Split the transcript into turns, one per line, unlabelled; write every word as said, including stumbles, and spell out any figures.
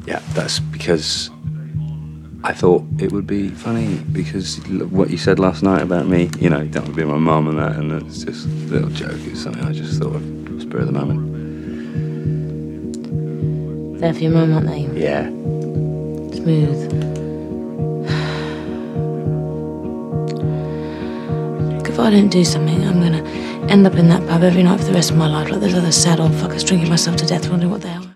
Yeah, that's because I thought it would be funny because what you said last night about me, you know, that would be my mum and that, and it's just a little joke. It's something I just thought of, spur of the moment.
They're for your mum, aren't they?
Yeah.
Smooth. If I don't do something, I'm gonna end up in that pub every night for the rest of my life like those other sad old fuckers drinking myself to death, wondering what the hell.